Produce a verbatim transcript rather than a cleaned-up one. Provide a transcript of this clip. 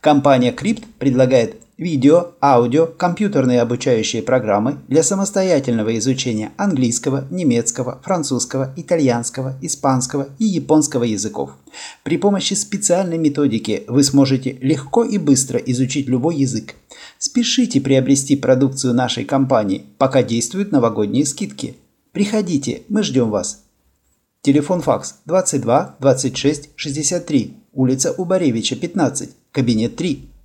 Компания Crypt предлагает видео, аудио, компьютерные обучающие программы для самостоятельного изучения английского, немецкого, французского, итальянского, испанского и японского языков. При помощи специальной методики вы сможете легко и быстро изучить любой язык. Спешите приобрести продукцию нашей компании, пока действуют новогодние скидки. Приходите, мы ждем вас. Телефон-факс двадцать два двадцать шесть шестьдесят три, улица Убаревича, пятнадцать, кабинет три.